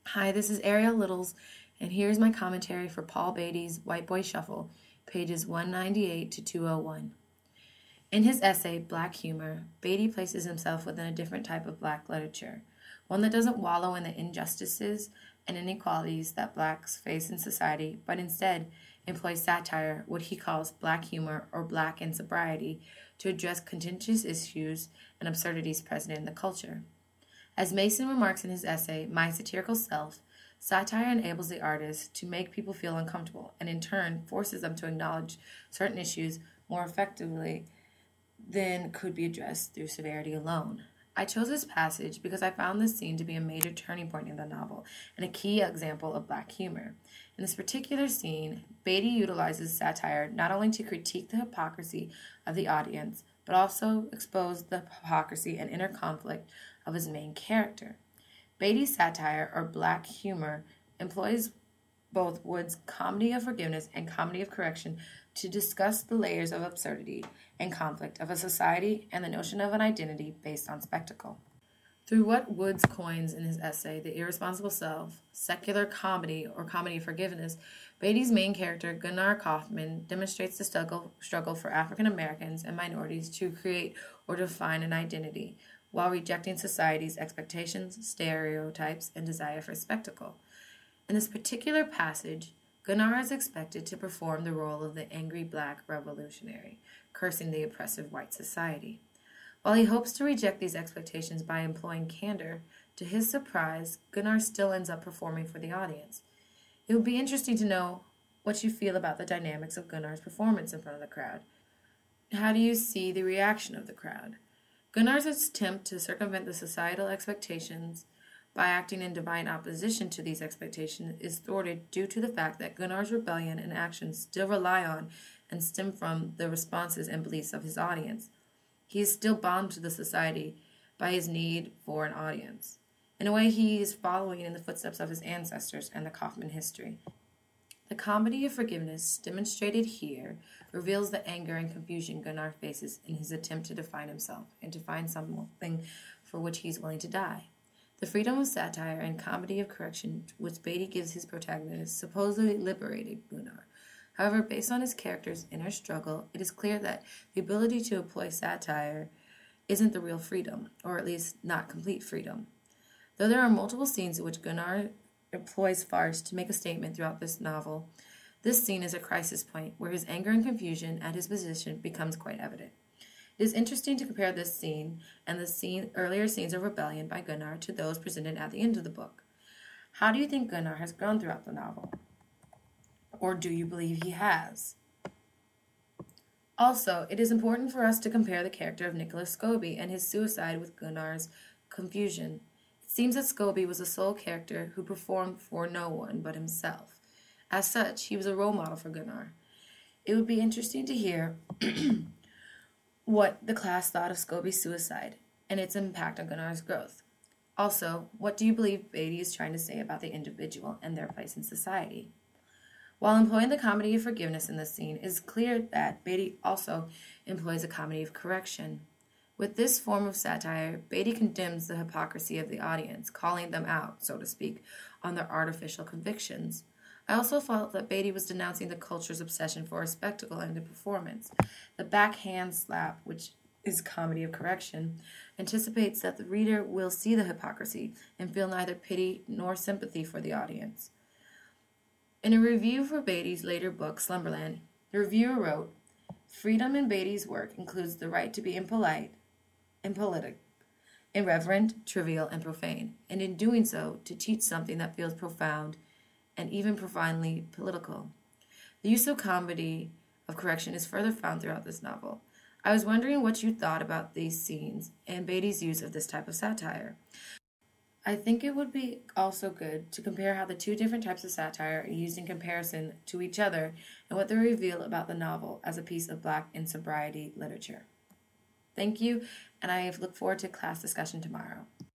Hi, this is Ariel Littles, and here's my commentary for Paul Beatty's White Boy Shuffle, pages 198 to 201. In his essay, Black Humor, Beatty places himself within a different type of black literature, one that doesn't wallow in the injustices and inequalities that blacks face in society, but instead employs satire, what he calls black humor or black insobriety, to address contentious issues and absurdities present in the culture. As Mason remarks in his essay, My Satirical Self, satire enables the artist to make people feel uncomfortable and in turn forces them to acknowledge certain issues more effectively than could be addressed through severity alone. I chose this passage because I found this scene to be a major turning point in the novel and a key example of black humor. In this particular scene, Beatty utilizes satire not only to critique the hypocrisy of the audience, but also expose the hypocrisy and inner conflict of his main character. Beatty's satire, or black humor, employs both Wood's comedy of forgiveness and comedy of correction to discuss the layers of absurdity and conflict of a society and the notion of an identity based on spectacle. Through what Woods coins in his essay, The Irresponsible Self, secular comedy or comedy of forgiveness, Beatty's main character, Gunnar Kaufman, demonstrates the struggle for African Americans and minorities to create or define an identity, while rejecting society's expectations, stereotypes, and desire for spectacle. In this particular passage, Gunnar is expected to perform the role of the angry black revolutionary, cursing the oppressive white society. While he hopes to reject these expectations by employing candor, to his surprise, Gunnar still ends up performing for the audience. It would be interesting to know what you feel about the dynamics of Gunnar's performance in front of the crowd. How do you see the reaction of the crowd? Gunnar's attempt to circumvent the societal expectations by acting in divine opposition to these expectations is thwarted due to the fact that Gunnar's rebellion and actions still rely on and stem from the responses and beliefs of his audience. He is still bound to the society by his need for an audience. In a way, he is following in the footsteps of his ancestors and the Kaufman history. The comedy of forgiveness demonstrated here reveals the anger and confusion Gunnar faces in his attempt to define himself and to find something for which he is willing to die. The freedom of satire and comedy of correction which Beatty gives his protagonist supposedly liberated Gunnar. However, based on his character's inner struggle, it is clear that the ability to employ satire isn't the real freedom, or at least not complete freedom. Though there are multiple scenes in which Gunnar employs farce to make a statement throughout this novel, this scene is a crisis point where his anger and confusion at his position becomes quite evident. It is interesting to compare this scene and the earlier scenes of rebellion by Gunnar to those presented at the end of the book. How do you think Gunnar has grown throughout the novel? Or do you believe he has? Also, it is important for us to compare the character of Nicholas Scobie and his suicide with Gunnar's confusion. It seems that Scobie was a sole character who performed for no one but himself. As such, he was a role model for Gunnar. It would be interesting to hear what the class thought of Scobie's suicide and its impact on Gunnar's growth. Also, what do you believe Beatty is trying to say about the individual and their place in society? While employing the comedy of forgiveness in this scene, it is clear that Beatty also employs a comedy of correction. With this form of satire, Beatty condemns the hypocrisy of the audience, calling them out, so to speak, on their artificial convictions. I also felt that Beatty was denouncing the culture's obsession for a spectacle and a performance. The backhand slap, which is comedy of correction, anticipates that the reader will see the hypocrisy and feel neither pity nor sympathy for the audience. In a review for Beatty's later book, Slumberland, the reviewer wrote, "Freedom in Beatty's work includes the right to be impolite, impolitic, irreverent, trivial, and profane, and in doing so, to teach something that feels profound and even profoundly political. The use of comedy of correction is further found throughout this novel. I was wondering what you thought about these scenes and Beatty's use of this type of satire. I think it would be also good to compare how the two different types of satire are used in comparison to each other and what they reveal about the novel as a piece of black insobriety literature." Thank you, and I look forward to class discussion tomorrow.